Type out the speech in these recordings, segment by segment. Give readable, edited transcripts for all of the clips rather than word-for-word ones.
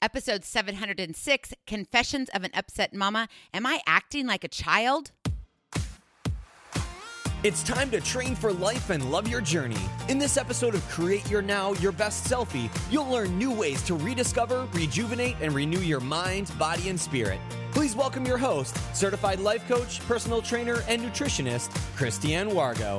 Episode 706, Confessions of an Upset Mama. Am I acting like a child? It's time to train for life and love your journey. In this episode of Create Your Now, Your Best Selfie, you'll learn new ways to rediscover, rejuvenate, and renew your mind, body, and spirit. Please welcome your host, certified life coach, personal trainer, and nutritionist, Christiane Wargo.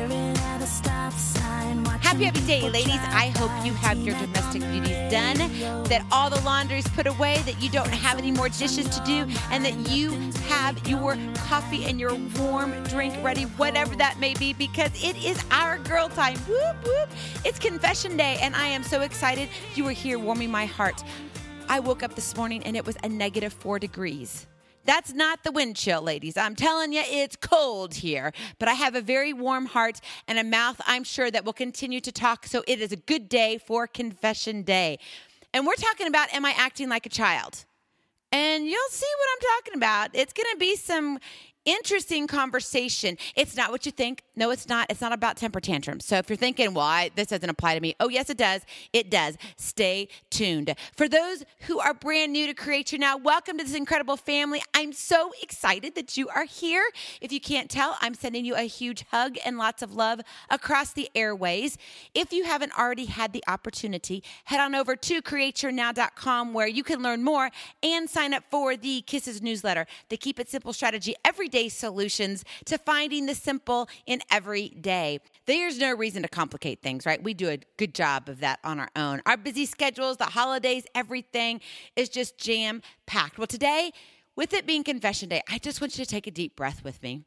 Happy day, ladies. I hope you have your domestic duties done, that all the laundry's put away, that you don't have any more dishes to do, and that you have your coffee and your warm drink ready, whatever that may be, because it is our girl time. Whoop, whoop. It's Confession Day, and I am so excited you are here warming my heart. I woke up this morning and it was a negative 4 degrees. That's not the wind chill, ladies. I'm telling you, it's cold here. But I have a very warm heart and a mouth, I'm sure, that will continue to talk. So it is a good day for Confession Day. And we're talking about, am I acting like a child? And you'll see what I'm talking about. It's going to be some interesting conversation. It's not what you think. No, it's not. It's not about temper tantrums. So if you're thinking, well, this doesn't apply to me. Oh, yes, it does. It does. Stay tuned. For those who are brand new to Create Your Now, welcome to this incredible family. I'm so excited that you are here. If you can't tell, I'm sending you a huge hug and lots of love across the airways. If you haven't already had the opportunity, head on over to createyournow.com where you can learn more and sign up for the Kisses newsletter, the Keep It Simple strategy, everyday solutions to finding the simple in every day. There's no reason to complicate things, right? We do a good job of that on our own. Our busy schedules, the holidays, everything is just jam-packed. Well, today, with it being Confession Day, I just want you to take a deep breath with me.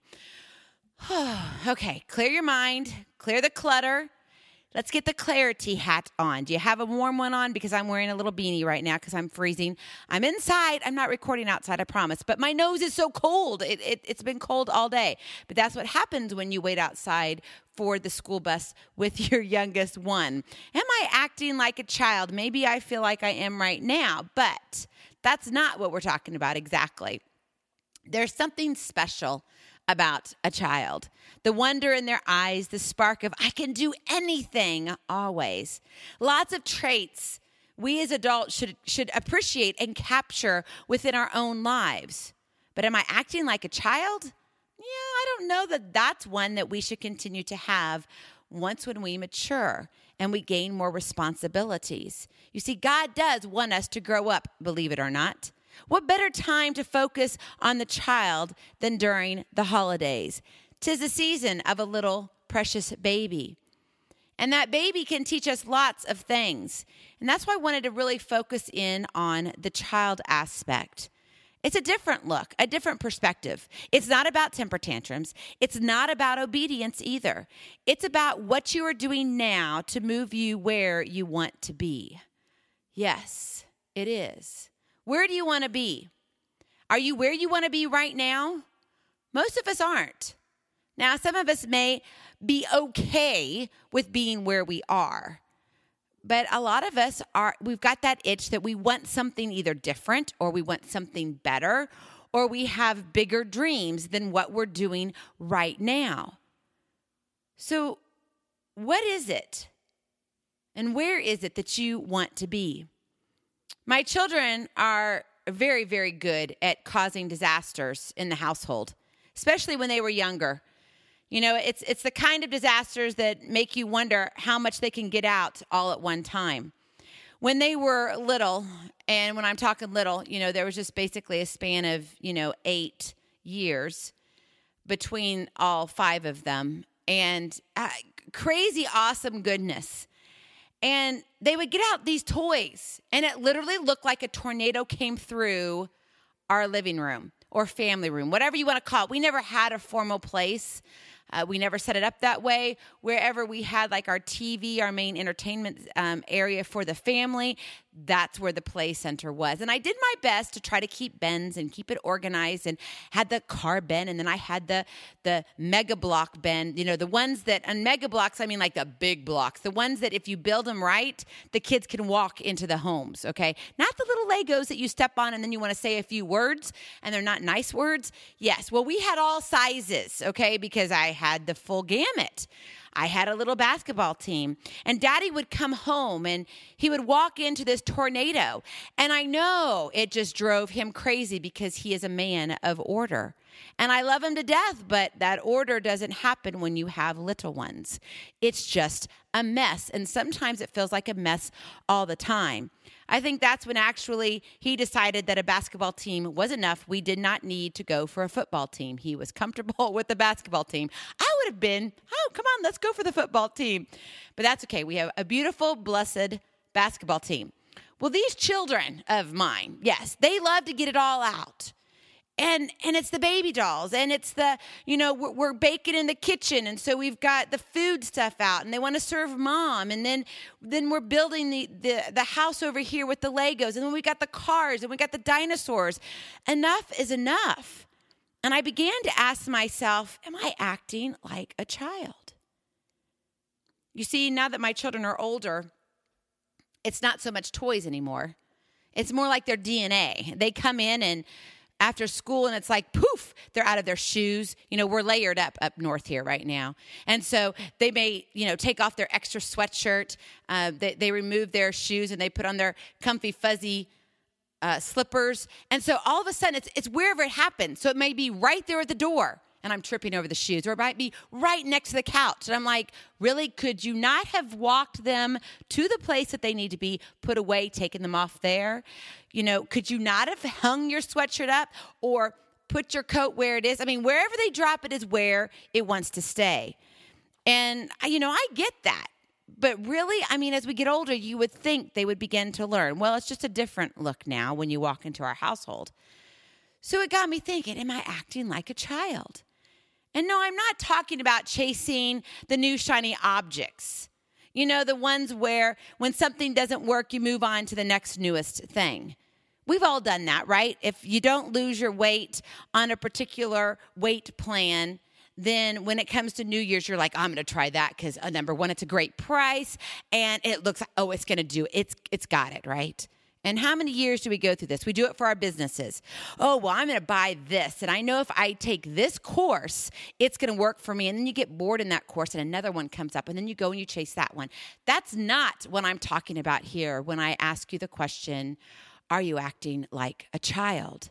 Okay, clear your mind, clear the clutter. Let's get the clarity hat on. Do you have a warm one on? Because I'm wearing a little beanie right now because I'm freezing. I'm inside. I'm not recording outside, I promise. But my nose is so cold. It's been cold all day. But that's what happens when you wait outside for the school bus with your youngest one. Am I acting like a child? Maybe I feel like I am right now. But that's not what we're talking about exactly. There's something special about a child. The wonder in their eyes, the spark of, I can do anything, always. Lots of traits we as adults should appreciate and capture within our own lives. But am I acting like a child? Yeah, I don't know that that's one that we should continue to have once when we mature and we gain more responsibilities. You see, God does want us to grow up, believe it or not. What better time to focus on the child than during the holidays? 'Tis the season of a little precious baby. And that baby can teach us lots of things. And that's why I wanted to really focus in on the child aspect. It's a different look, a different perspective. It's not about temper tantrums. It's not about obedience either. It's about what you are doing now to move you where you want to be. Yes, it is. Where do you want to be? Are you where you want to be right now? Most of us aren't. Now, some of us may be okay with being where we are. But a lot of us we've got that itch that we want something either different or we want something better or we have bigger dreams than what we're doing right now. So what is it? And where is it that you want to be? My children are very, very good at causing disasters in the household, especially when they were younger. You know, it's the kind of disasters that make you wonder how much they can get out all at one time. When they were little, and when I'm talking little, you know, there was just basically a span of, 8 years between all 5 of them, and crazy awesome goodness. And they would get out these toys, and it literally looked like a tornado came through our living room or family room, whatever you want to call it. We never had a formal place. We never set it up that way. Wherever we had like our TV, our main entertainment area for the family, that's where the play center was. And I did my best to try to keep bins and keep it organized, and had the car bin, and then I had the mega block bin, the ones that, on mega blocks, I mean like the big blocks, the ones that if you build them right, the kids can walk into the homes, okay? Not the little Legos that you step on and then you want to say a few words and they're not nice words. Yes, well, we had all sizes, okay, because I had the full gamut. I had a little basketball team. And Daddy would come home and he would walk into this tornado. And I know it just drove him crazy because he is a man of order. And I love him to death, but that order doesn't happen when you have little ones. It's just a mess. And sometimes it feels like a mess all the time. I think that's when actually he decided that a basketball team was enough. We did not need to go for a football team. He was comfortable with the basketball team. I would have been, oh, come on, let's go for the football team. But that's okay. We have a beautiful, blessed basketball team. Well, these children of mine, yes, they love to get it all out. And it's the baby dolls, and it's the, we're baking in the kitchen, and so we've got the food stuff out, and they want to serve Mom, and then we're building the house over here with the Legos, and then we got the cars, and we got the dinosaurs. Enough is enough. And I began to ask myself, am I acting like a child? You see, now that my children are older, it's not so much toys anymore. It's more like their DNA. They come in and after school, and it's like, poof, they're out of their shoes. We're layered up north here right now. And so they may, take off their extra sweatshirt. They remove their shoes, and they put on their comfy, fuzzy slippers. And so all of a sudden, it's wherever it happens. So it may be right there at the door, and I'm tripping over the shoes. Or it might be right next to the couch. And I'm like, really? Could you not have walked them to the place that they need to be put away, taken them off there? Could you not have hung your sweatshirt up or put your coat where it is? I mean, wherever they drop it is where it wants to stay. And, I get that. But really, as we get older, you would think they would begin to learn. Well, it's just a different look now when you walk into our household. So it got me thinking, am I acting like a child? And no, I'm not talking about chasing the new shiny objects. The ones where when something doesn't work, you move on to the next newest thing. We've all done that, right? If you don't lose your weight on a particular weight plan, then when it comes to New Year's, you're like, I'm going to try that because, number one, it's a great price, and it looks like, oh, it's going to do it. It's got it, right? And how many years do we go through this? We do it for our businesses. Oh, well, I'm going to buy this, and I know if I take this course, it's going to work for me. And then you get bored in that course, and another one comes up, and then you go and you chase that one. That's not what I'm talking about here when I ask you the question, are you acting like a child?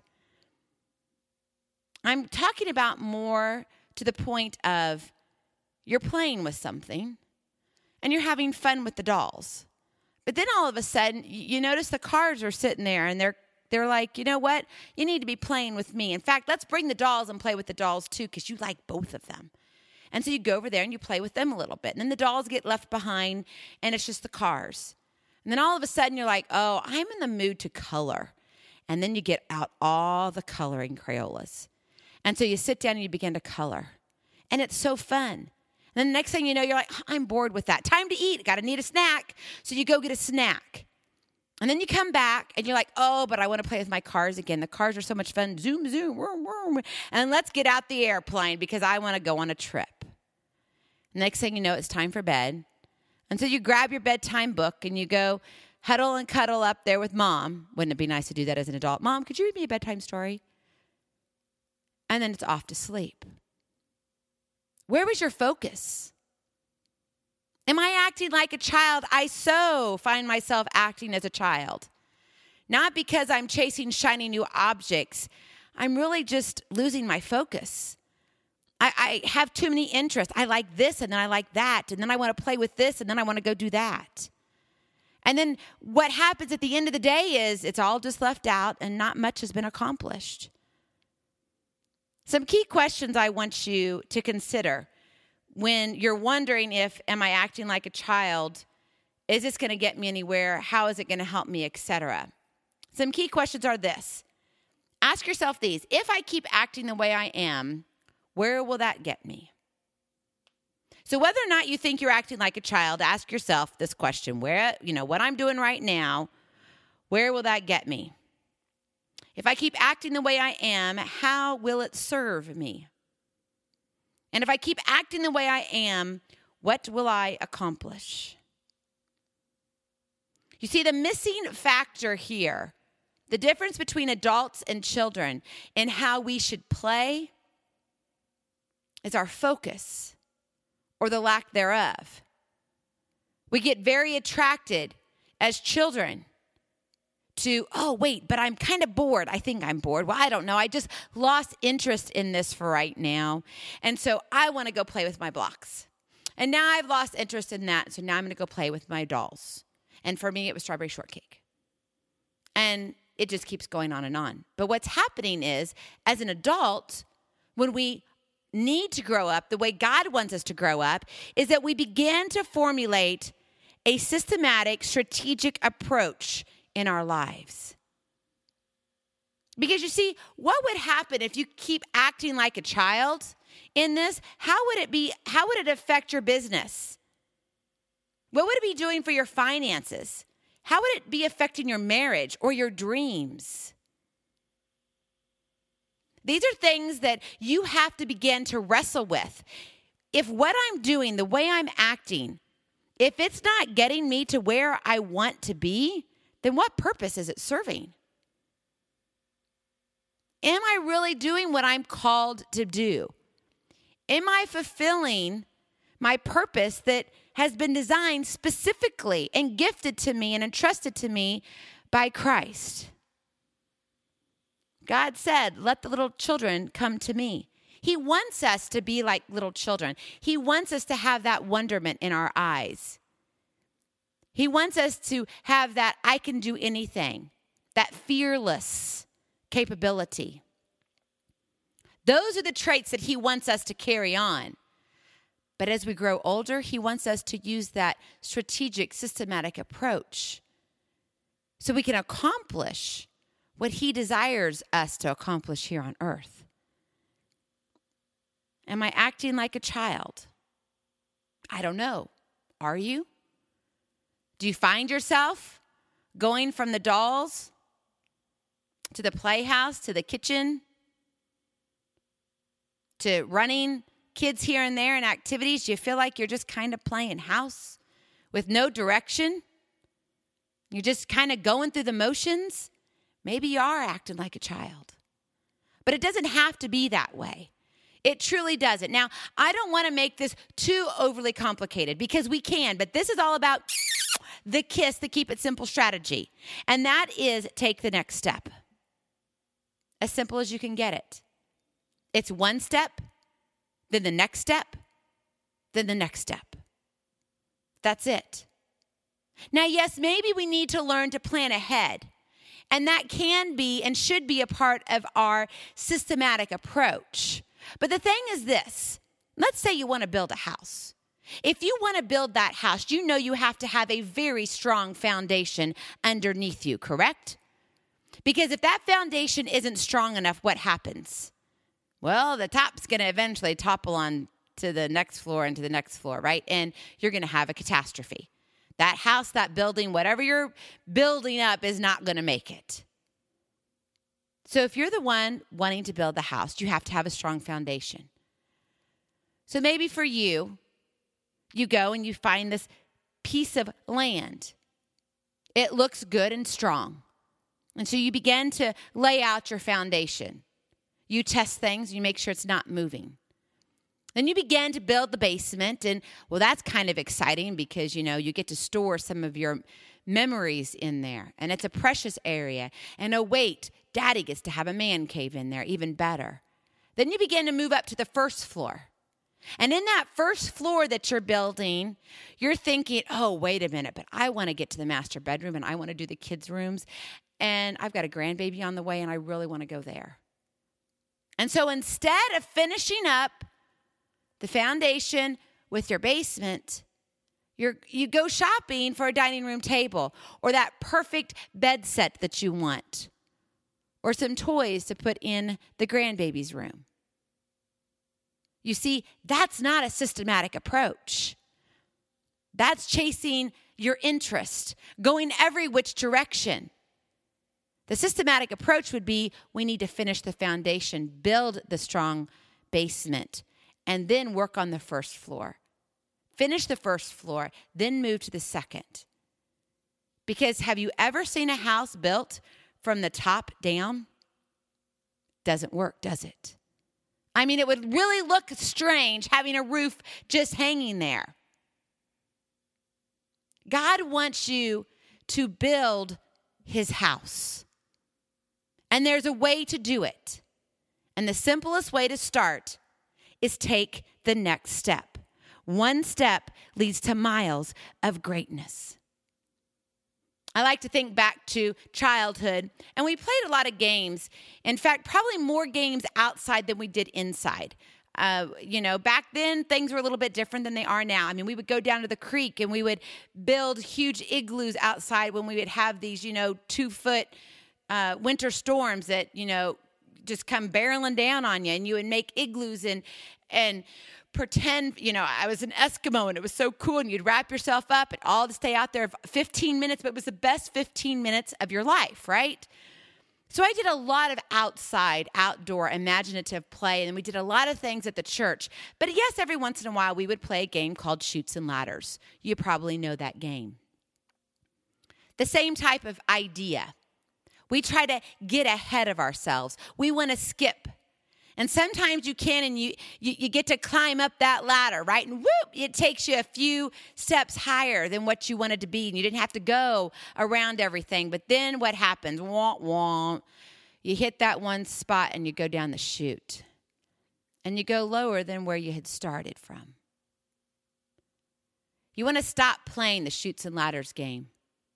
I'm talking about more to the point of you're playing with something, and you're having fun with the dolls. But then all of a sudden, you notice the cars are sitting there, and they're like, you know what? You need to be playing with me. In fact, let's bring the dolls and play with the dolls too, because you like both of them. And so you go over there and you play with them a little bit. And then the dolls get left behind, and it's just the cars. And then all of a sudden, you're like, oh, I'm in the mood to color. And then you get out all the coloring Crayolas. And so you sit down and you begin to color. And it's so fun. And then the next thing you know, you're like, I'm bored with that. Time to eat. Got to need a snack. So you go get a snack. And then you come back and you're like, oh, but I want to play with my cars again. The cars are so much fun. Zoom, zoom, vroom, vroom. And let's get out the airplane because I want to go on a trip. Next thing you know, it's time for bed. And so you grab your bedtime book and you go huddle and cuddle up there with Mom. Wouldn't it be nice to do that as an adult? Mom, could you read me a bedtime story? And then it's off to sleep. Where was your focus? Am I acting like a child? I so find myself acting as a child. Not because I'm chasing shiny new objects. I'm really just losing my focus. I have too many interests. I like this, and then I like that, and then I want to play with this, and then I want to go do that. And then what happens at the end of the day is it's all just left out, and not much has been accomplished. Some key questions I want you to consider when you're wondering if, am I acting like a child? Is this going to get me anywhere? How is it going to help me, etc.? Some key questions are this. Ask yourself these. If I keep acting the way I am, where will that get me? So whether or not you think you're acting like a child, ask yourself this question. What I'm doing right now, where will that get me? If I keep acting the way I am, how will it serve me? And if I keep acting the way I am, what will I accomplish? You see, the missing factor here, the difference between adults and children and how we should play is our focus or the lack thereof. We get very attracted as children to, oh, wait, but I'm kind of bored. I think I'm bored. Well, I don't know. I just lost interest in this for right now. And so I want to go play with my blocks. And now I've lost interest in that. So now I'm going to go play with my dolls. And for me, it was strawberry shortcake. And it just keeps going on and on. But what's happening is, as an adult, when we need to grow up the way God wants us to grow up, is that we begin to formulate a systematic, strategic approach in our lives. Because you see, what would happen if you keep acting like a child in this? How would it affect your business? What would it be doing for your finances? How would it be affecting your marriage or your dreams? These are things that you have to begin to wrestle with. If what I'm doing, the way I'm acting, if it's not getting me to where I want to be, then what purpose is it serving? Am I really doing what I'm called to do? Am I fulfilling my purpose that has been designed specifically and gifted to me and entrusted to me by Christ? God said, let the little children come to me. He wants us to be like little children. He wants us to have that wonderment in our eyes. He wants us to have that I can do anything, that fearless capability. Those are the traits that he wants us to carry on. But as we grow older, he wants us to use that strategic, systematic approach so we can accomplish what he desires us to accomplish here on earth. Am I acting like a child? I don't know. Are you? Do you find yourself going from the dolls to the playhouse, to the kitchen, to running kids here and there in activities? Do you feel like you're just kind of playing house with no direction? You're just kind of going through the motions? Maybe you are acting like a child. But it doesn't have to be that way. It truly doesn't. Now, I don't want to make this too overly complicated because we can, but this is all about the KISS, the Keep It Simple strategy. And that is take the next step. As simple as you can get it. It's one step, then the next step, then the next step. That's it. Now, yes, maybe we need to learn to plan ahead. And that can be and should be a part of our systematic approach. But the thing is this. Let's say you want to build a house. If you want to build that house, you know you have to have a very strong foundation underneath you, correct? Because if that foundation isn't strong enough, what happens? Well, the top's going to eventually topple on to the next floor and to the next floor, right? And you're going to have a catastrophe. That house, that building, whatever you're building up is not going to make it. So if you're the one wanting to build the house, you have to have a strong foundation. So maybe for you, you go and you find this piece of land. It looks good and strong. And so you begin to lay out your foundation. You test things, you make sure it's not moving. Then you begin to build the basement, and well, that's kind of exciting because, you get to store some of your memories in there, and it's a precious area. And oh, wait, Daddy gets to have a man cave in there, even better. Then you begin to move up to the first floor. And in that first floor that you're building, you're thinking, oh, wait a minute, but I want to get to the master bedroom, and I want to do the kids' rooms, and I've got a grandbaby on the way, and I really want to go there. And so instead of finishing up the foundation with your basement, you go shopping for a dining room table or that perfect bed set that you want or some toys to put in the grandbaby's room. You see, that's not a systematic approach. That's chasing your interest, going every which direction. The systematic approach would be we need to finish the foundation, build the strong basement, and then work on the first floor. Finish the first floor, then move to the second. Because have you ever seen a house built from the top down? Doesn't work, does it? I mean, it would really look strange having a roof just hanging there. God wants you to build his house. And there's a way to do it. And the simplest way to start is take the next step. One step leads to miles of greatness. I like to think back to childhood, and we played a lot of games. In fact, probably more games outside than we did inside. Back then, things were a little bit different than they are now. I mean, we would go down to the creek, and we would build huge igloos outside when we would have these, 2-foot winter storms that, just come barreling down on you. And you would make igloos and pretend, I was an Eskimo and it was so cool, and you'd wrap yourself up and all to stay out there 15 minutes, but it was the best 15 minutes of your life, right? So I did a lot of outdoor, imaginative play, and we did a lot of things at the church. But yes, every once in a while we would play a game called Chutes and Ladders. You probably know that game. The same type of idea. We try to get ahead of ourselves. We want to skip. And sometimes you can, and you get to climb up that ladder, right? And whoop, it takes you a few steps higher than what you wanted to be. And you didn't have to go around everything. But then what happens? Womp, womp. You hit that one spot and you go down the chute. And you go lower than where you had started from. You want to stop playing the Chutes and Ladders game.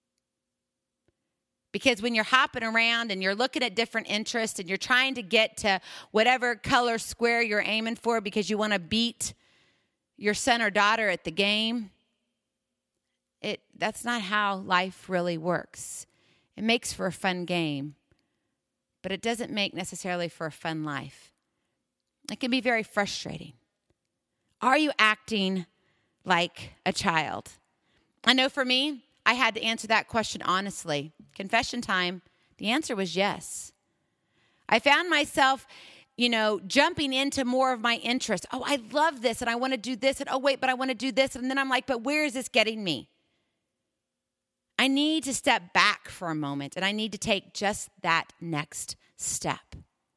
Because when you're hopping around and you're looking at different interests and you're trying to get to whatever color square you're aiming for because you want to beat your son or daughter at the game, that's not how life really works. It makes for a fun game, but it doesn't make necessarily for a fun life. It can be very frustrating. Are you acting like a child? I know for me, I had to answer that question honestly. Confession time, the answer was yes. I found myself, jumping into more of my interests. Oh, I love this and I want to do this. And oh, wait, but I want to do this. And then I'm like, but where is this getting me? I need to step back for a moment and I need to take just that next step.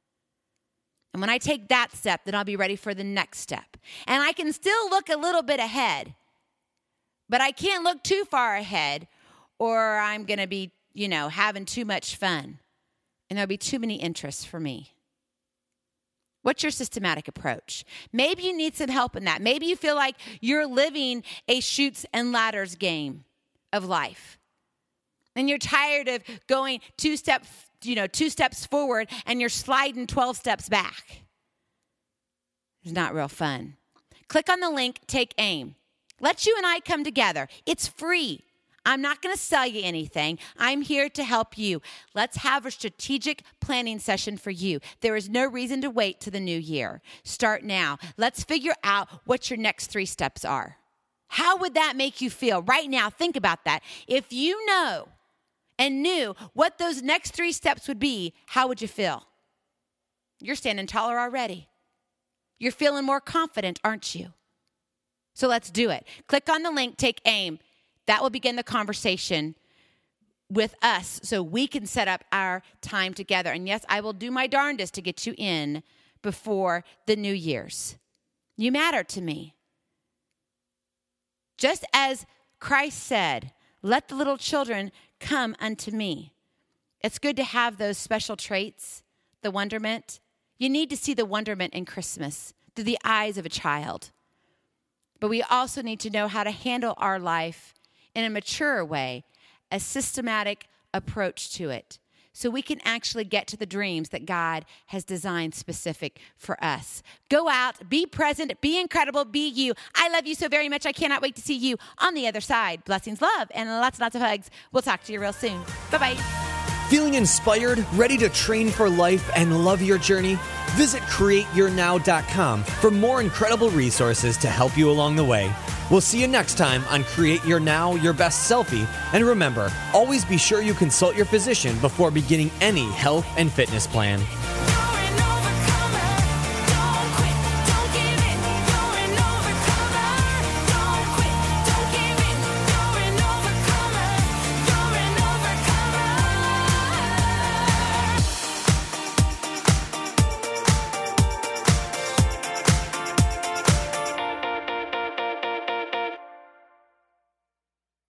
And when I take that step, then I'll be ready for the next step. And I can still look a little bit ahead, but I can't look too far ahead or I'm going to be, having too much fun. And there'll be too many interests for me. What's your systematic approach? Maybe you need some help in that. Maybe you feel like you're living a Chutes and Ladders game of life. And you're tired of going two steps forward and you're sliding 12 steps back. It's not real fun. Click on the link, Take Aim. Let you and I come together. It's free. I'm not going to sell you anything. I'm here to help you. Let's have a strategic planning session for you. There is no reason to wait to the new year. Start now. Let's figure out what your next 3 steps are. How would that make you feel? Right now, think about that. If you know and knew what those next 3 steps would be, how would you feel? You're standing taller already. You're feeling more confident, aren't you? So let's do it. Click on the link, Take Aim. That will begin the conversation with us so we can set up our time together. And yes, I will do my darndest to get you in before the New Year's. You matter to me. Just as Christ said, let the little children come unto me. It's good to have those special traits, the wonderment. You need to see the wonderment in Christmas through the eyes of a child. But we also need to know how to handle our life in a mature way, a systematic approach to it, so we can actually get to the dreams that God has designed specific for us. Go out, be present, be incredible, be you. I love you so very much. I cannot wait to see you on the other side. Blessings, love, and lots and lots of hugs. We'll talk to you real soon. Bye-bye. Feeling inspired, ready to train for life and love your journey? Visit CreateYourNow.com for more incredible resources to help you along the way. We'll see you next time on Create Your Now, Your Best Selfie. And remember, always be sure you consult your physician before beginning any health and fitness plan.